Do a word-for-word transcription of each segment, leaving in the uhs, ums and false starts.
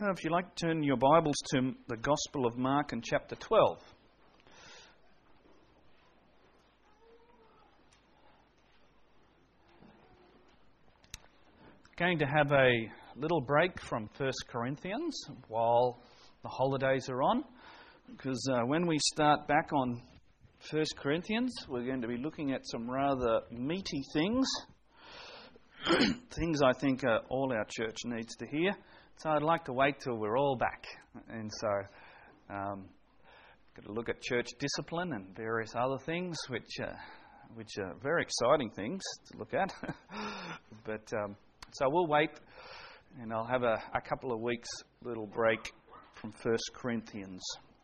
Uh, if you'd like to turn your Bibles to the Gospel of Mark in chapter twelve. Going to have a little break from First Corinthians while the holidays are on, because uh, when we start back on First Corinthians, we're going to be looking at some rather meaty things, things I think uh, all our church needs to hear. So I'd like to wait till we're all back. And so, um, got to look at church discipline and various other things, which uh, which are very exciting things to look at. but um, so we'll wait, and I'll have a, a couple of weeks little break from First Corinthians.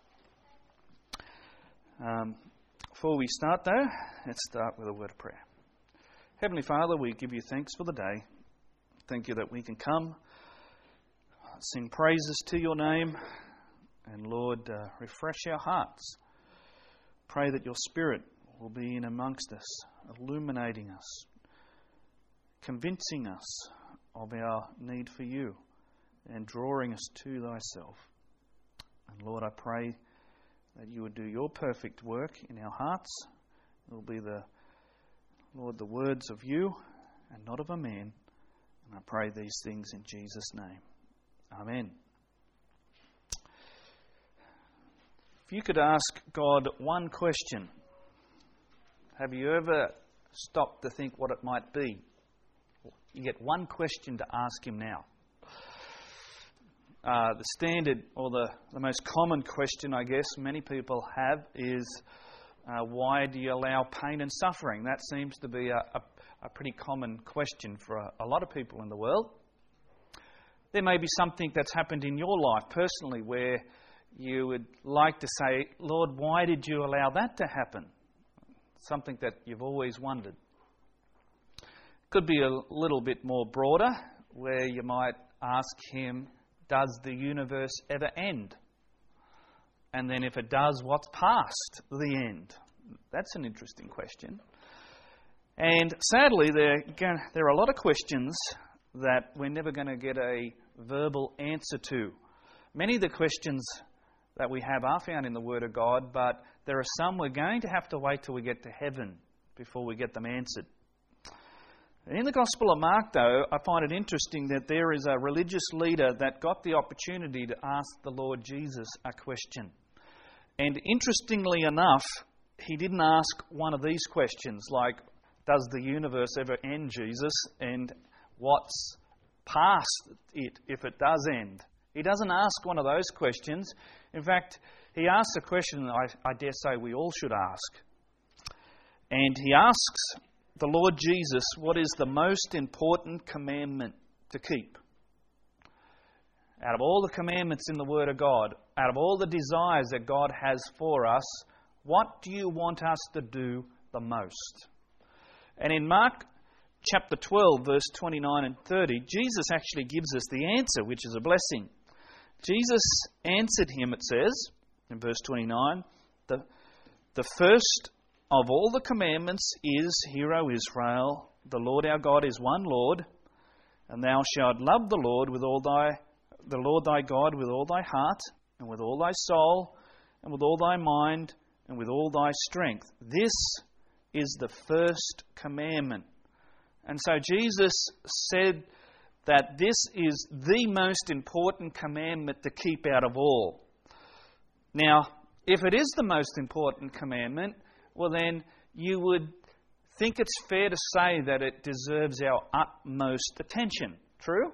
Um, before we start, though, let's start with a word of prayer. Heavenly Father, we give you thanks for the day. Thank you that we can come, sing praises to your name, and Lord, uh, refresh our hearts. Pray that your Spirit will be in amongst us, illuminating us, convincing us of our need for you, and drawing us to thyself. And Lord, I pray that you would do your perfect work in our hearts. It will be the, Lord, the words of you and not of a man. And I pray these things in Jesus' name. Amen. If you could ask God one question, have you ever stopped to think what it might be? You get one question to ask him now. Uh, the standard, or the, the most common question, I guess, many people have is, uh, why do you allow pain and suffering? That seems to be a, a, a pretty common question for a, a lot of people in the world. There may be something that's happened in your life personally where you would like to say, Lord, why did you allow that to happen? Something that you've always wondered. Could be a little bit more broader, where you might ask him, does the universe ever end? And then if it does, what's past the end? That's an interesting question. And sadly, there, there are a lot of questions that we're never going to get a verbal answer to. Many of the questions that we have are found in the Word of God, but there are some we're going to have to wait till we get to heaven before we get them answered. In the Gospel of Mark, though, I find it interesting that there is a religious leader that got the opportunity to ask the Lord Jesus a question. And interestingly enough, he didn't ask one of these questions like, does the universe ever end, Jesus? And what's past it if it does end? He doesn't ask one of those questions. In fact, he asks a question I, I dare say we all should ask. And he asks the Lord Jesus, what is the most important commandment to keep? Out of all the commandments in the Word of God, out of all the desires that God has for us, what do you want us to do the most? And in Mark chapter twelve, verse twenty-nine and thirty, Jesus actually gives us the answer, which is a blessing. Jesus answered him, it says, in verse twenty-nine, the, the first of all the commandments is, Hear, O Israel, the Lord our God is one Lord, and thou shalt love the Lord with all thy the Lord thy God with all thy heart, and with all thy soul, and with all thy mind, and with all thy strength. This is the first commandment. And so Jesus said that this is the most important commandment to keep out of all. Now, if it is the most important commandment, well then you would think it's fair to say that it deserves our utmost attention. True?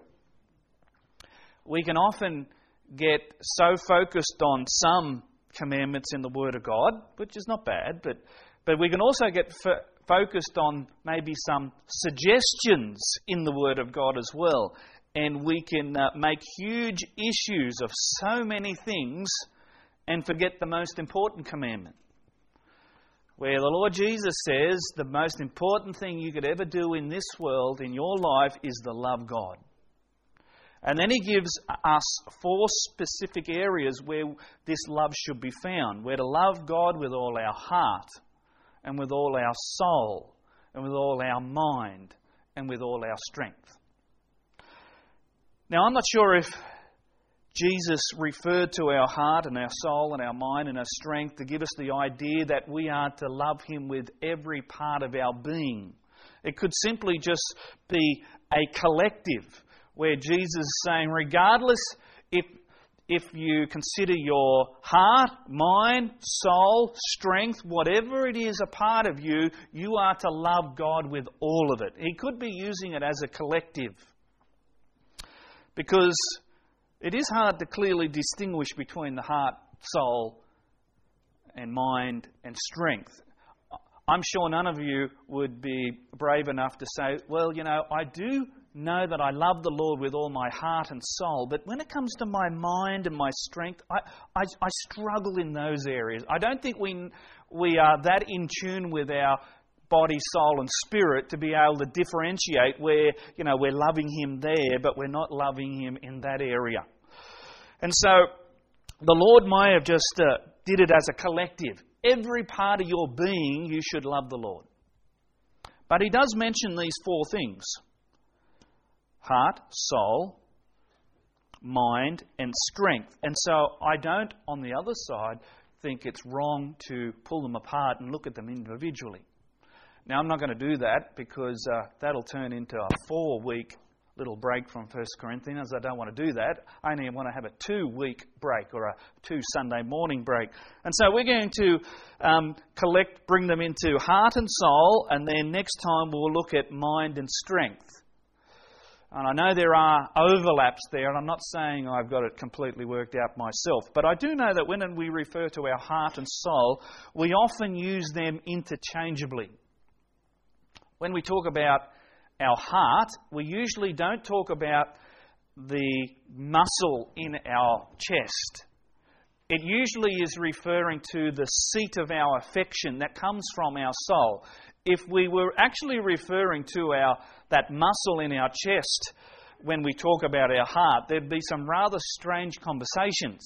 We can often get so focused on some commandments in the Word of God, which is not bad, but, but we can also get fo- focused on maybe some suggestions in the Word of God as well. And we can uh, make huge issues of so many things and forget the most important commandment. Where the Lord Jesus says the most important thing you could ever do in this world, in your life, is to love God. And then he gives us four specific areas where this love should be found. We're to love God with all our heart, and with all our soul, and with all our mind, and with all our strength. Now, I'm not sure if Jesus referred to our heart and our soul and our mind and our strength to give us the idea that we are to love Him with every part of our being. It could simply just be a collective where Jesus is saying, regardless if if you consider your heart, mind, soul, strength, whatever it is a part of you, you are to love God with all of it. He could be using it as a collective, because it is hard to clearly distinguish between the heart, soul, and mind and strength. I'm sure none of you would be brave enough to say, well, you know, I do know that I love the Lord with all my heart and soul, but when it comes to my mind and my strength, I, I, I struggle in those areas. I don't think we we are that in tune with our body, soul and spirit to be able to differentiate where, you know, we're loving Him there, but we're not loving Him in that area. And so the Lord may have just uh, did it as a collective. Every part of your being, you should love the Lord. But He does mention these four things: heart, soul, mind, and strength. And so I don't, on the other side, think it's wrong to pull them apart and look at them individually. Now, I'm not going to do that because uh, that'll turn into a four-week little break from First Corinthians. I don't want to do that. I only want to have a two-week break or a two-Sunday morning break. And so we're going to um, collect, bring them into heart and soul, and then next time we'll look at mind and strength. And I know there are overlaps there, and I'm not saying I've got it completely worked out myself, but I do know that when we refer to our heart and soul, we often use them interchangeably. When we talk about our heart, we usually don't talk about the muscle in our chest. It usually is referring to the seat of our affection that comes from our soul. If we were actually referring to our that muscle in our chest when we talk about our heart, there'd be some rather strange conversations.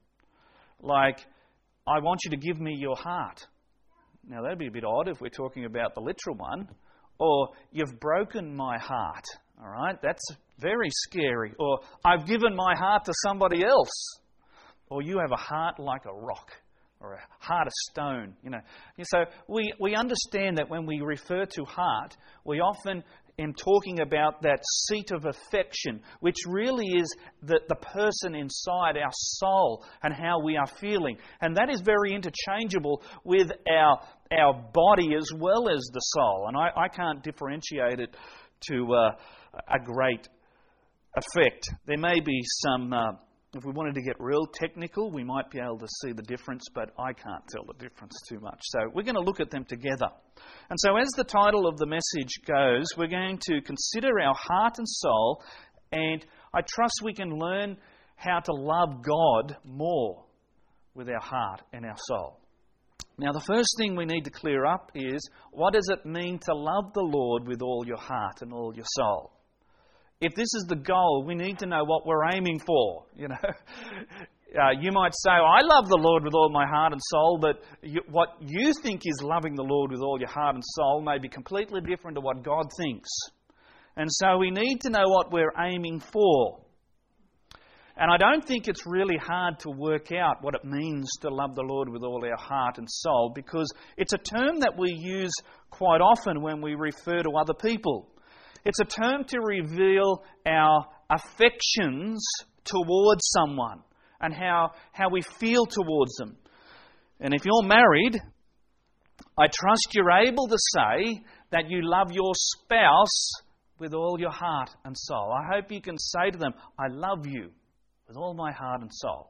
Like, I want you to give me your heart. Now, that'd be a bit odd if we're talking about the literal one. Or, you've broken my heart. All right? That's very scary. Or, I've given my heart to somebody else. Or, you have a heart like a rock. Or a heart of stone. You know. So, we, we understand that when we refer to heart, we often am talking about that seat of affection, which really is the, the person inside our soul and how we are feeling. And that is very interchangeable with our our body as well as the soul. And I, I can't differentiate it to uh, a great effect. There may be some, uh, if we wanted to get real technical, we might be able to see the difference, but I can't tell the difference too much. So we're going to look at them together. And so as the title of the message goes, we're going to consider our heart and soul, and I trust we can learn how to love God more with our heart and our soul. Now, the first thing we need to clear up is, what does it mean to love the Lord with all your heart and all your soul? If this is the goal, we need to know what we're aiming for. You know, uh, you might say, I love the Lord with all my heart and soul, but you, what you think is loving the Lord with all your heart and soul may be completely different to what God thinks. And so we need to know what we're aiming for. And I don't think it's really hard to work out what it means to love the Lord with all our heart and soul, because it's a term that we use quite often when we refer to other people. It's a term to reveal our affections towards someone and how, how we feel towards them. And if you're married, I trust you're able to say that you love your spouse with all your heart and soul. I hope you can say to them, I love you with all my heart and soul.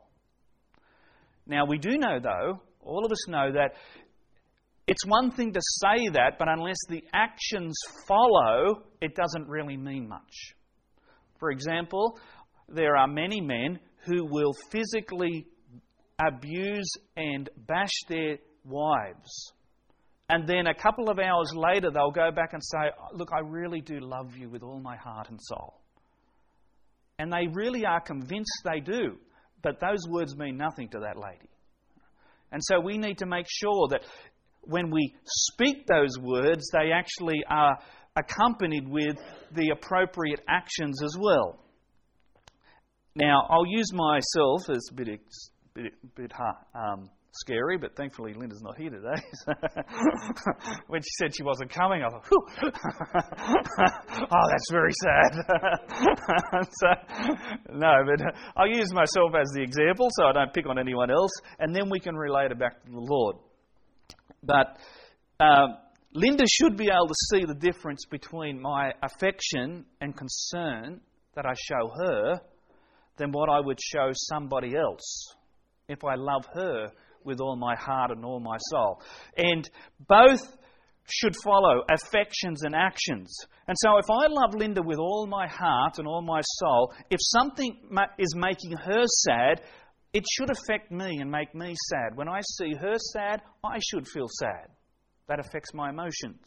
Now, we do know, though, all of us know that it's one thing to say that, but unless the actions follow, it doesn't really mean much. For example, there are many men who will physically abuse and bash their wives. And then a couple of hours later, they'll go back and say, look, I really do love you with all my heart and soul. And they really are convinced they do. But those words mean nothing to that lady. And so we need to make sure that when we speak those words, they actually are accompanied with the appropriate actions as well. Now, I'll use myself as a bit, ex- bit, bit um, scary, but thankfully Linda's not here today. So when she said she wasn't coming, I thought, whew. Oh, that's very sad. So, no, but I'll use myself as the example so I don't pick on anyone else, and then we can relate it back to the Lord. But um, Linda should be able to see the difference between my affection and concern that I show her than what I would show somebody else if I love her with all my heart and all my soul. And both should follow affections and actions. And so if I love Linda with all my heart and all my soul, if something is making her sad, it should affect me and make me sad. When I see her sad, I should feel sad. That affects my emotions.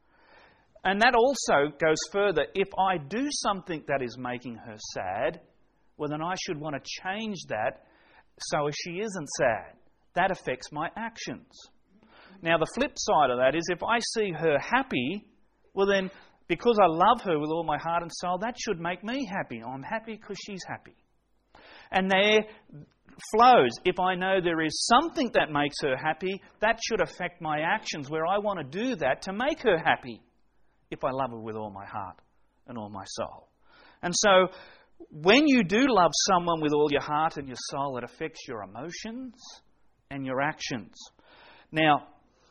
And that also goes further. If I do something that is making her sad, well, then I should want to change that so she isn't sad. That affects my actions. Now, the flip side of that is if I see her happy, well then, because I love her with all my heart and soul, that should make me happy. I'm happy because she's happy. And there flows, if I know there is something that makes her happy, that should affect my actions where I want to do that to make her happy if I love her with all my heart and all my soul. And so, when you do love someone with all your heart and your soul, it affects your emotions and your actions. Now,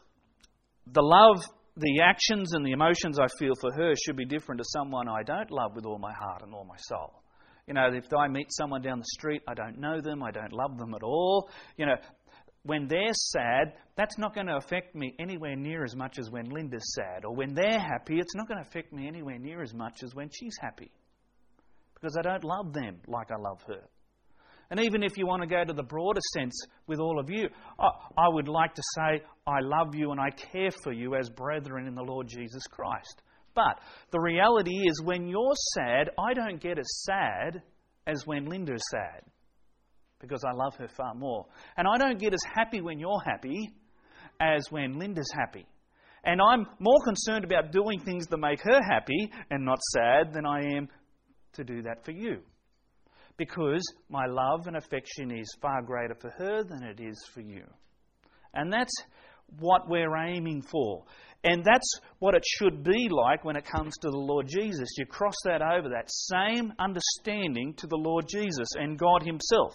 the love, the actions and the emotions I feel for her should be different to someone I don't love with all my heart and all my soul. You know, if I meet someone down the street, I don't know them, I don't love them at all. You know, when they're sad, that's not going to affect me anywhere near as much as when Linda's sad. Or when they're happy, it's not going to affect me anywhere near as much as when she's happy. Because I don't love them like I love her. And even if you want to go to the broader sense with all of you, I would like to say I love you and I care for you as brethren in the Lord Jesus Christ. But the reality is when you're sad, I don't get as sad as when Linda's sad. Because I love her far more. And I don't get as happy when you're happy as when Linda's happy. And I'm more concerned about doing things that make her happy and not sad than I am to do that for you. Because my love and affection is far greater for her than it is for you. And that's what we're aiming for. And that's what it should be like when it comes to the Lord Jesus. You cross that over, that same understanding to the Lord Jesus and God Himself.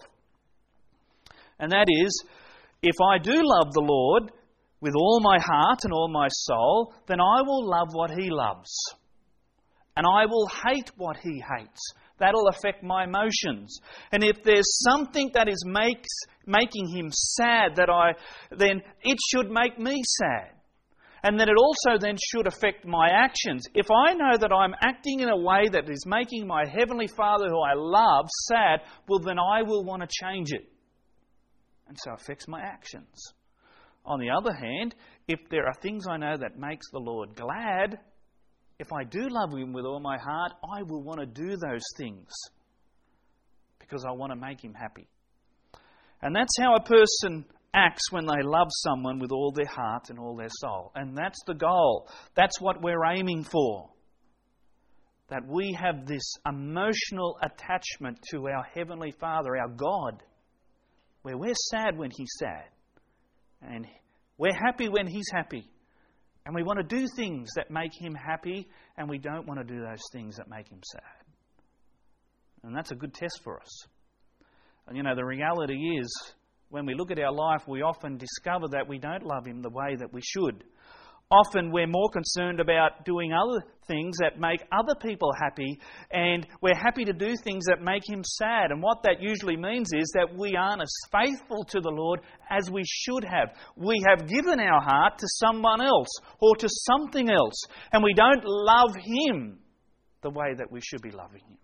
And that is, if I do love the Lord with all my heart and all my soul, then I will love what He loves. And I will hate what He hates. That'll affect my emotions. And if there's something that is makes, making Him sad, that I, then it should make me sad. And then it also then should affect my actions. If I know that I'm acting in a way that is making my Heavenly Father, who I love, sad, well then I will want to change it. And so it affects my actions. On the other hand, if there are things I know that makes the Lord glad, if I do love Him with all my heart, I will want to do those things because I want to make Him happy. And that's how a person acts when they love someone with all their heart and all their soul. And that's the goal. That's what we're aiming for. That we have this emotional attachment to our Heavenly Father, our God, where we're sad when He's sad. And we're happy when He's happy. And we want to do things that make Him happy, and we don't want to do those things that make Him sad. And that's a good test for us. And you know, the reality is, when we look at our life, we often discover that we don't love Him the way that we should. Often we're more concerned about doing other things that make other people happy, and we're happy to do things that make Him sad. And what that usually means is that we aren't as faithful to the Lord as we should have. We have given our heart to someone else or to something else, and we don't love Him the way that we should be loving Him.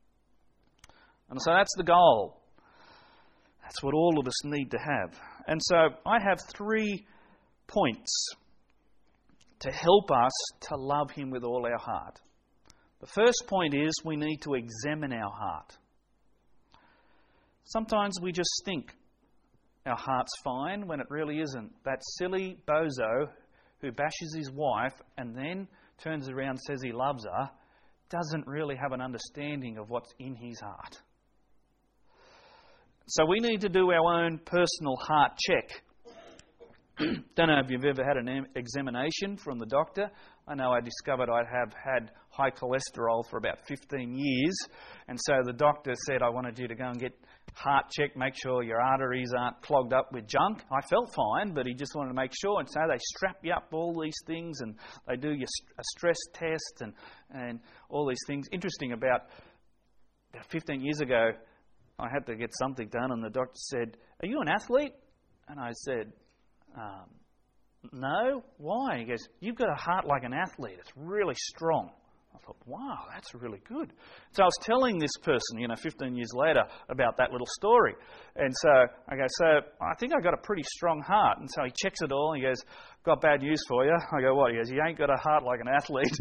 And so that's the goal. That's what all of us need to have. And so I have three points to help us to love Him with all our heart. The first point is we need to examine our heart. Sometimes we just think our heart's fine when it really isn't. That silly bozo who bashes his wife and then turns around and says he loves her doesn't really have an understanding of what's in his heart. So we need to do our own personal heart check. Don't know if you've ever had an examination from the doctor. I know I discovered I have had high cholesterol for about fifteen years. And so the doctor said, I wanted you to go and get heart checked, make sure your arteries aren't clogged up with junk. I felt fine, but he just wanted to make sure. And so they strap you up all these things, and they do your, a stress test and, and all these things. Interesting, about, about fifteen years ago, I had to get something done, and the doctor said, are you an athlete? And I said, um, no. Why? He goes, you've got a heart like an athlete. It's really strong. I thought, wow, that's really good. So I was telling this person, you know, fifteen years later about that little story. And so I go, so I think I got a pretty strong heart. And so he checks it all and he goes, got bad news for you. I go, what? He goes, you ain't got a heart like an athlete.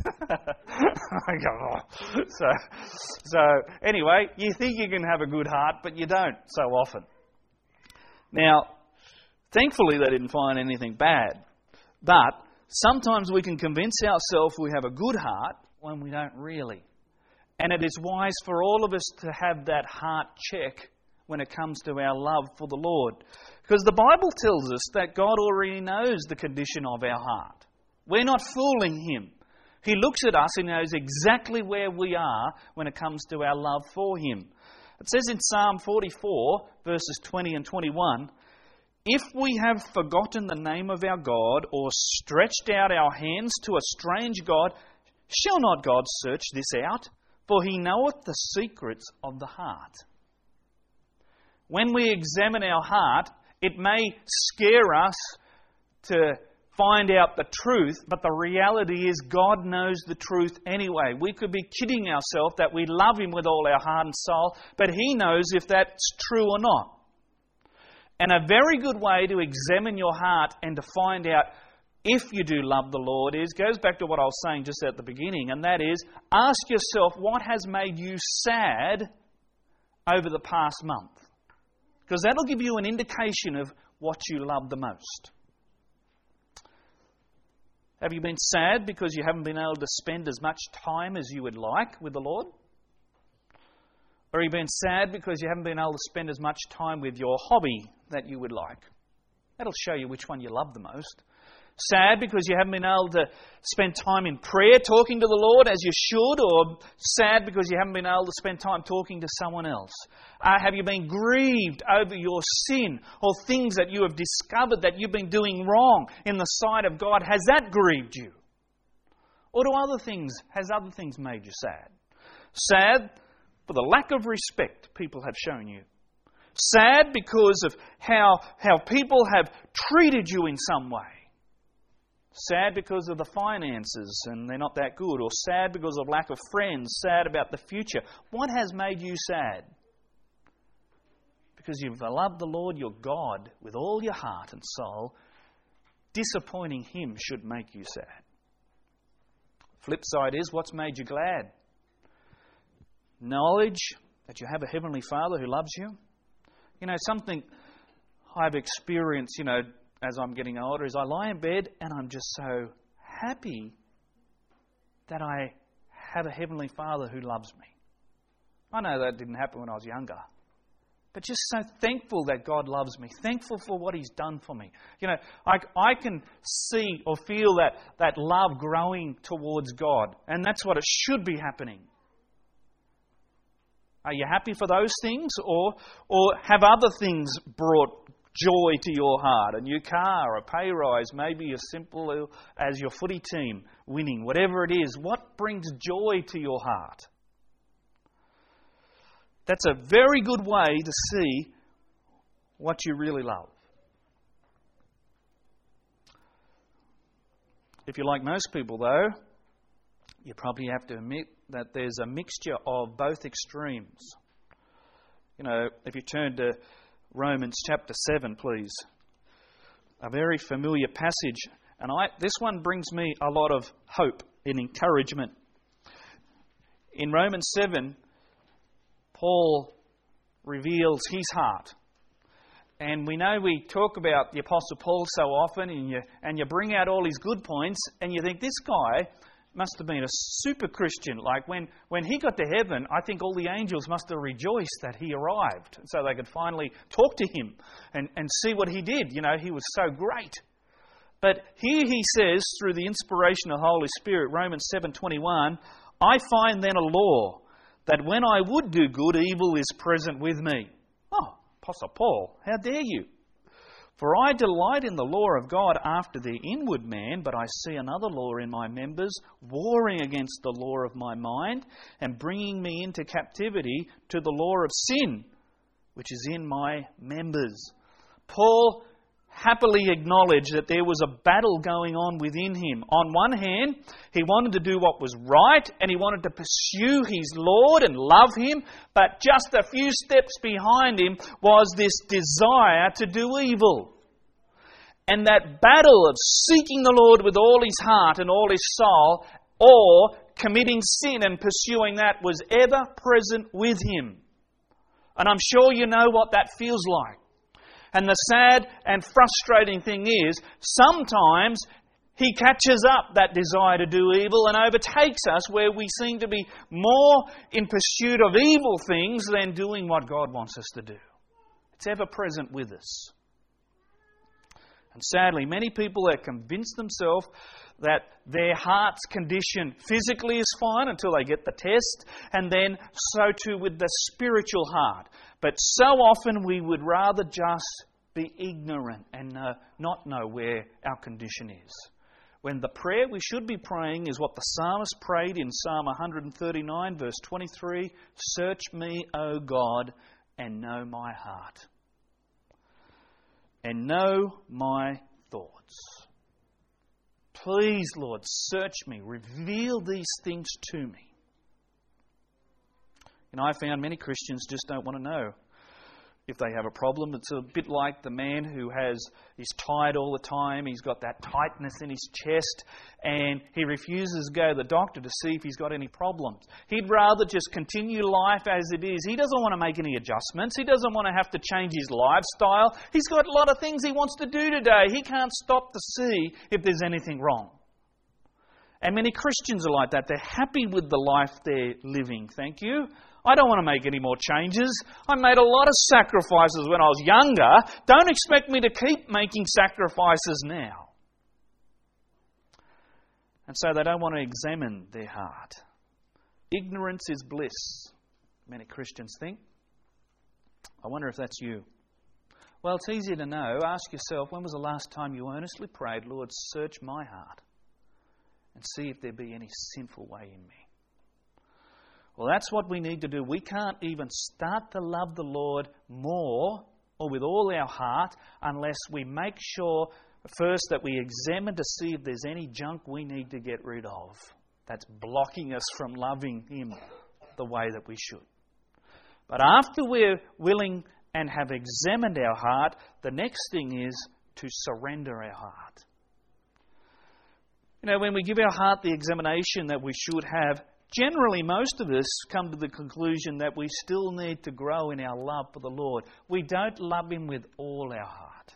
I go, oh. So, so anyway, you think you can have a good heart, but you don't so often. Now, thankfully they didn't find anything bad. But sometimes we can convince ourselves we have a good heart when we don't really. And it is wise for all of us to have that heart check when it comes to our love for the Lord. Because the Bible tells us that God already knows the condition of our heart. We're not fooling Him. He looks at us and knows exactly where we are when it comes to our love for Him. It says in Psalm forty-four, verses twenty and twenty-one, if we have forgotten the name of our God or stretched out our hands to a strange God, shall not God search this out? For He knoweth the secrets of the heart. When we examine our heart, it may scare us to find out the truth, but the reality is God knows the truth anyway. We could be kidding ourselves that we love Him with all our heart and soul, but He knows if that's true or not. And a very good way to examine your heart and to find out if you do love the Lord is, goes back to what I was saying just at the beginning, and that is, ask yourself what has made you sad over the past month. Because that'll give you an indication of what you love the most. Have you been sad because you haven't been able to spend as much time as you would like with the Lord? Or have you been sad because you haven't been able to spend as much time with your hobby that you would like? That'll show you which one you love the most. Sad because you haven't been able to spend time in prayer talking to the Lord as you should, or sad because you haven't been able to spend time talking to someone else? Uh, have you been grieved over your sin or things that you have discovered that you've been doing wrong in the sight of God? Has that grieved you? Or do other things, has other things made you sad? Sad for the lack of respect people have shown you. Sad because of how, how people have treated you in some way. Sad because of the finances and they're not that good. Or sad because of lack of friends. Sad about the future. What has made you sad? Because you've loved the Lord your God with all your heart and soul. Disappointing Him should make you sad. Flip side is, what's made you glad? Knowledge that you have a Heavenly Father who loves you. You know, something I've experienced, you know, as I'm getting older, is I lie in bed and I'm just so happy that I have a Heavenly Father who loves me. I know that didn't happen when I was younger. But just so thankful that God loves me. Thankful for what He's done for me. You know, I, I can see or feel that, that love growing towards God. And that's what it should be happening. Are you happy for those things? Or, or have other things brought joy to your heart? A new car, a pay rise, maybe as simple as your footy team winning, whatever it is. What brings joy to your heart? That's a very good way to see what you really love. If you're like most people, though, you probably have to admit that there's a mixture of both extremes. You know, if you turn to Romans chapter seven, please. A very familiar passage. And I, this one brings me a lot of hope and encouragement. In Romans seven, Paul reveals his heart. And we know we talk about the Apostle Paul so often, and you, and you bring out all his good points, and you think, this guy must have been a super Christian. Like when, when he got to heaven, I think all the angels must have rejoiced that he arrived, so they could finally talk to him and, and see what he did. You know, he was so great. But here he says, through the inspiration of the Holy Spirit, Romans seven twenty-one, I find then a law, that when I would do good, evil is present with me. Oh, Apostle Paul, how dare you? For I delight in the law of God after the inward man, but I see another law in my members, warring against the law of my mind, and bringing me into captivity to the law of sin, which is in my members. Paul happily acknowledged that there was a battle going on within him. On one hand, he wanted to do what was right, and he wanted to pursue his Lord and love Him, but just a few steps behind him was this desire to do evil. And that battle of seeking the Lord with all his heart and all his soul, or committing sin and pursuing that, was ever present with him. And I'm sure you know what that feels like. And the sad and frustrating thing is, sometimes he catches up that desire to do evil and overtakes us, where we seem to be more in pursuit of evil things than doing what God wants us to do. It's ever present with us. And sadly, many people have convinced themselves that their heart's condition physically is fine until they get the test, and then so too with the spiritual heart. But so often we would rather just be ignorant and uh, not know where our condition is. When the prayer we should be praying is what the psalmist prayed in Psalm one thirty-nine, verse twenty-three, "Search me, O God, and know my heart, and know my thoughts." Please, Lord, search me, reveal these things to me. And I found many Christians just don't want to know if they have a problem. It's a bit like the man who has is tired all the time. He's got that tightness in his chest, and he refuses to go to the doctor to see if he's got any problems. He'd rather just continue life as it is. He doesn't want to make any adjustments. He doesn't want to have to change his lifestyle. He's got a lot of things he wants to do today. He can't stop to see if there's anything wrong. And many Christians are like that. They're happy with the life they're living. Thank you. I don't want to make any more changes. I made a lot of sacrifices when I was younger. Don't expect me to keep making sacrifices now. And so they don't want to examine their heart. Ignorance is bliss, many Christians think. I wonder if that's you. Well, it's easy to know. Ask yourself, when was the last time you earnestly prayed, "Lord, search my heart and see if there be any sinful way in me"? Well, that's what we need to do. We can't even start to love the Lord more or with all our heart unless we make sure first that we examine to see if there's any junk we need to get rid of that's blocking us from loving Him the way that we should. But after we're willing and have examined our heart, the next thing is to surrender our heart. You know, when we give our heart the examination that we should have, generally, most of us come to the conclusion that we still need to grow in our love for the Lord. We don't love Him with all our heart.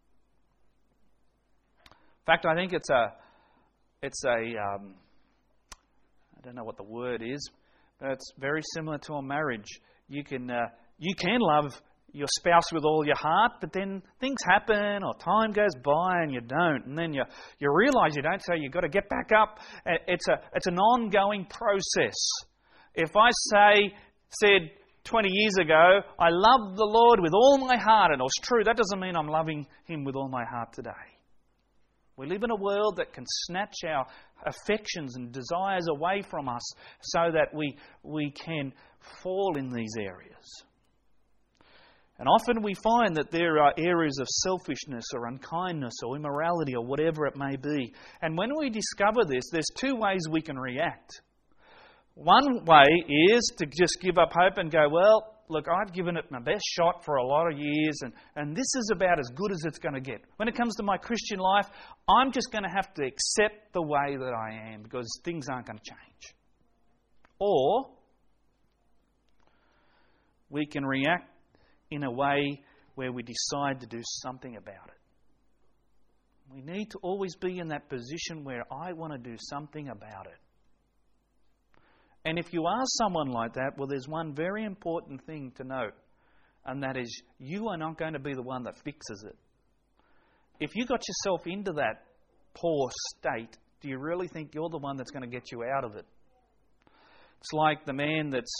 In fact, I think it's a, it's a, um, I don't know what the word is, but it's very similar to a marriage. You can, uh, you can love your spouse with all your heart, but then things happen or time goes by and you don't, and then you you realise you don't, so you've got to get back up. It's a it's an ongoing process. If I say said twenty years ago, I love the Lord with all my heart, and it was true, that doesn't mean I'm loving Him with all my heart today. We live in a world that can snatch our affections and desires away from us so that we we can fall in these areas. And often we find that there are areas of selfishness or unkindness or immorality or whatever it may be. And when we discover this, there's two ways we can react. One way is to just give up hope and go, well, look, I've given it my best shot for a lot of years, and, and this is about as good as it's going to get. When it comes to my Christian life, I'm just going to have to accept the way that I am because things aren't going to change. Or we can react in a way where we decide to do something about it. We need to always be in that position where I want to do something about it. And if you are someone like that, well, there's one very important thing to note, and that is you are not going to be the one that fixes it. If you got yourself into that poor state, do you really think you're the one that's going to get you out of it? It's like the man that's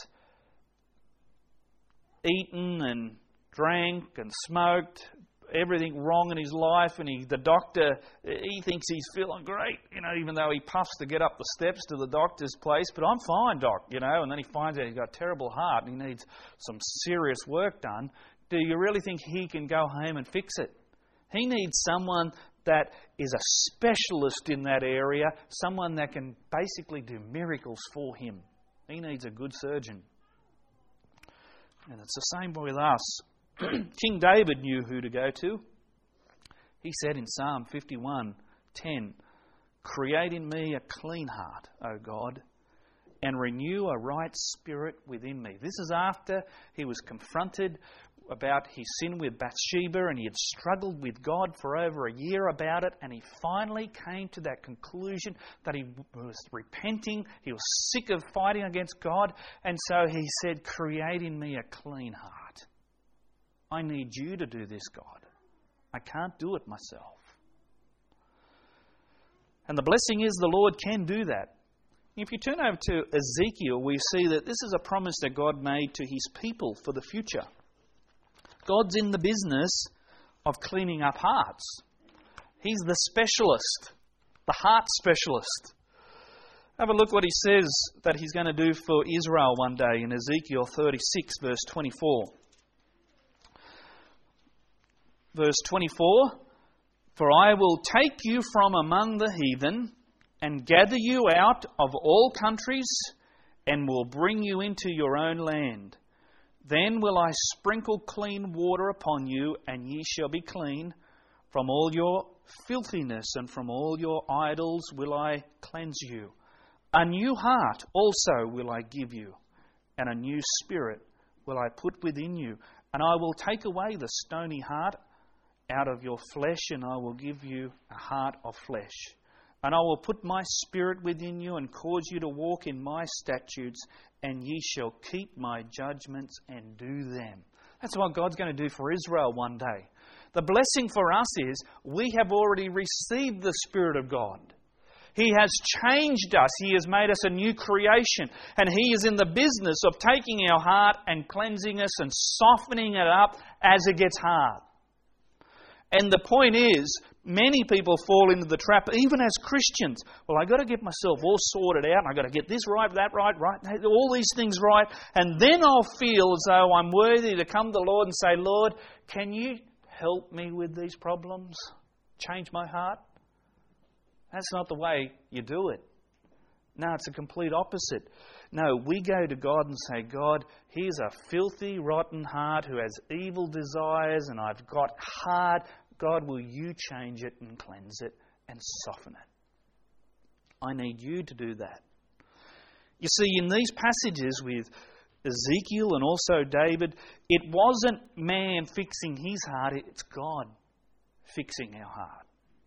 eaten and drank and smoked, everything wrong in his life, and he, the doctor, he thinks he's feeling great, you know, even though he puffs to get up the steps to the doctor's place. But I'm fine, doc, you know, and then he finds out he's got a terrible heart and he needs some serious work done. Do you really think he can go home and fix it? He needs someone that is a specialist in that area, someone that can basically do miracles for him. He needs a good surgeon. And it's the same with us. King David knew who to go to. He said in Psalm fifty-one ten, "Create in me a clean heart, O God, and renew a right spirit within me." This is after he was confronted about his sin with Bathsheba, and he had struggled with God for over a year about it, and he finally came to that conclusion that he was repenting, he was sick of fighting against God, and so he said, "Create in me a clean heart. I need you to do this, God. I can't do it myself." And the blessing is the Lord can do that. If you turn over to Ezekiel, we see that this is a promise that God made to his people for the future. God's in the business of cleaning up hearts. He's the specialist, the heart specialist. Have a look what he says that he's going to do for Israel one day in Ezekiel thirty-six, verse twenty-four. Verse twenty-four, "For I will take you from among the heathen and gather you out of all countries and will bring you into your own land. Then will I sprinkle clean water upon you, and ye shall be clean. From all your filthiness and from all your idols will I cleanse you. A new heart also will I give you, and a new spirit will I put within you. And I will take away the stony heart out of your flesh, and I will give you a heart of flesh. And I will put my spirit within you and cause you to walk in my statutes, and ye shall keep my judgments and do them." That's what God's going to do for Israel one day. The blessing for us is we have already received the Spirit of God. He has changed us. He has made us a new creation. And He is in the business of taking our heart and cleansing us and softening it up as it gets hard. And the point is, many people fall into the trap, even as Christians. Well, I've got to get myself all sorted out, and I've got to get this right, that right, right, all these things right, and then I'll feel as though I'm worthy to come to the Lord and say, "Lord, can you help me with these problems? Change my heart?" That's not the way you do it. No, it's a complete opposite. No, we go to God and say, "God, here's a filthy, rotten heart who has evil desires, and I've got hard. God, will you change it and cleanse it and soften it? I need you to do that." You see, in these passages with Ezekiel and also David, it wasn't man fixing his heart, it's God fixing our heart.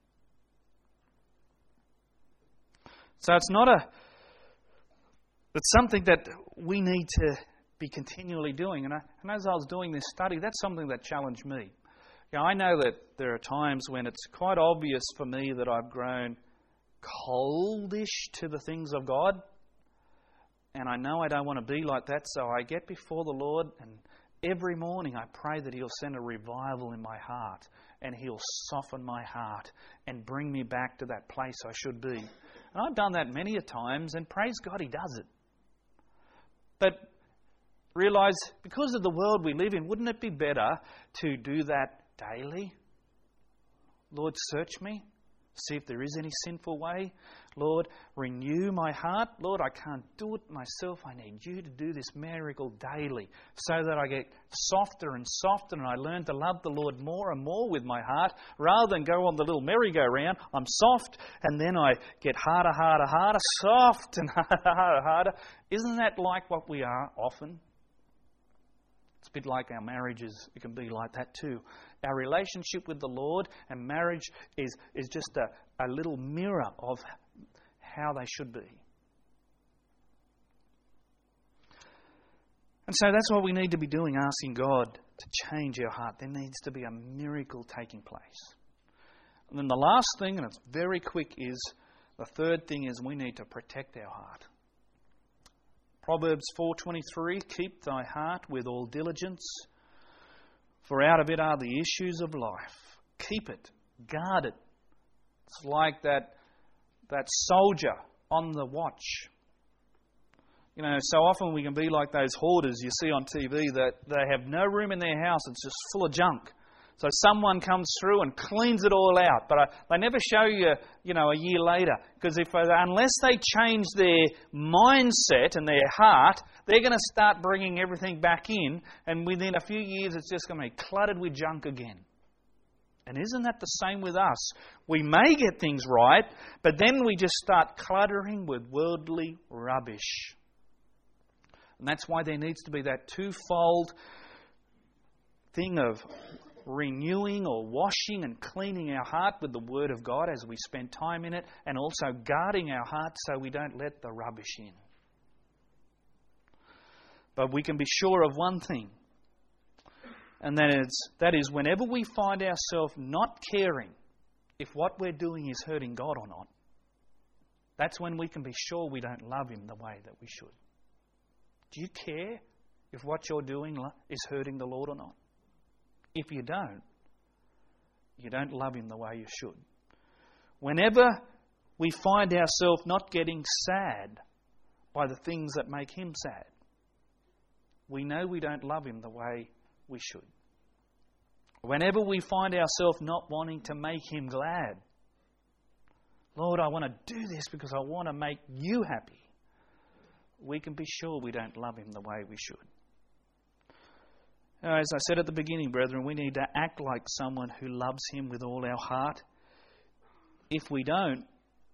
So it's not a... It's something that we need to be continually doing. And, I, and as I was doing this study, that's something that challenged me. You know, I know that there are times when it's quite obvious for me that I've grown coldish to the things of God. And I know I don't want to be like that, so I get before the Lord, and every morning I pray that He'll send a revival in my heart, and He'll soften my heart and bring me back to that place I should be. And I've done that many a times, and praise God He does it. But realise, because of the world we live in, wouldn't it be better to do that daily? Lord, search me. See if there is any sinful way. Lord, renew my heart. Lord, I can't do it myself. I need you to do this miracle daily so that I get softer and softer and I learn to love the Lord more and more with my heart rather than go on the little merry-go-round. I'm soft and then I get harder, harder, harder, soft and harder, harder, harder. Isn't that like what we are often? It's a bit like our marriages. It can be like that too. Our relationship with the Lord and marriage is, is just a, a little mirror of how they should be. And so that's what we need to be doing, asking God to change our heart. There needs to be a miracle taking place. And then the last thing, and it's very quick, is the third thing is we need to protect our heart. Proverbs four twenty-three, keep thy heart with all diligence, for out of it are the issues of life. Keep it, guard it. It's like that, that soldier on the watch. You know, so often we can be like those hoarders you see on T V that they have no room in their house. It's just full of junk. So someone comes through and cleans it all out. But uh, they never show you, you know, a year later. Because if uh, unless they change their mindset and their heart, they're going to start bringing everything back in. And within a few years, it's just going to be cluttered with junk again. And isn't that the same with us? We may get things right, but then we just start cluttering with worldly rubbish. And that's why there needs to be that twofold thing of renewing or washing and cleaning our heart with the Word of God as we spend time in it, and also guarding our heart so we don't let the rubbish in. But we can be sure of one thing, and that is, that is whenever we find ourselves not caring if what we're doing is hurting God or not, that's when we can be sure we don't love Him the way that we should. Do you care if what you're doing is hurting the Lord or not? If you don't, you don't love Him the way you should. Whenever we find ourselves not getting sad by the things that make Him sad, we know we don't love Him the way we should. Whenever we find ourselves not wanting to make Him glad, Lord, I want to do this because I want to make You happy, we can be sure we don't love Him the way we should. Now, as I said at the beginning, brethren, we need to act like someone who loves Him with all our heart. If we don't,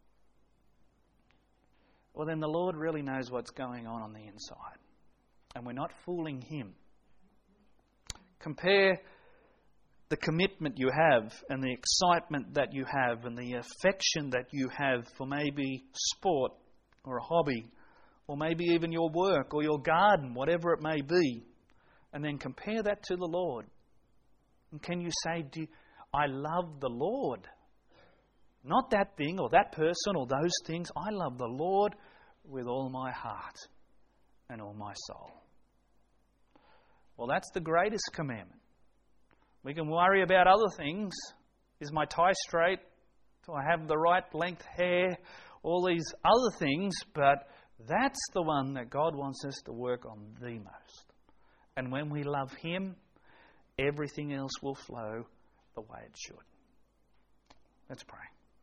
well, then the Lord really knows what's going on on the inside. And we're not fooling Him. Compare the commitment you have and the excitement that you have and the affection that you have for maybe sport or a hobby, or maybe even your work or your garden, whatever it may be, and then compare that to the Lord. And can you say, Do you, I love the Lord? Not that thing or that person or those things. I love the Lord with all my heart and all my soul. Well, that's the greatest commandment. We can worry about other things. Is my tie straight? Do I have the right length hair? All these other things, but that's the one that God wants us to work on the most. And when we love Him, everything else will flow the way it should. Let's pray.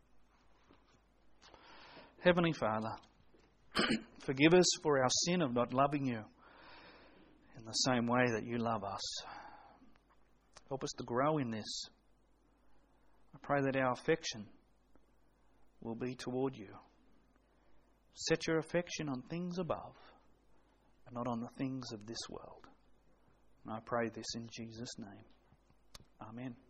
Heavenly Father, forgive us for our sin of not loving You in the same way that You love us. Help us to grow in this. I pray that our affection will be toward You. Set Your affection on things above and not on the things of this world. And I pray this in Jesus' name. Amen.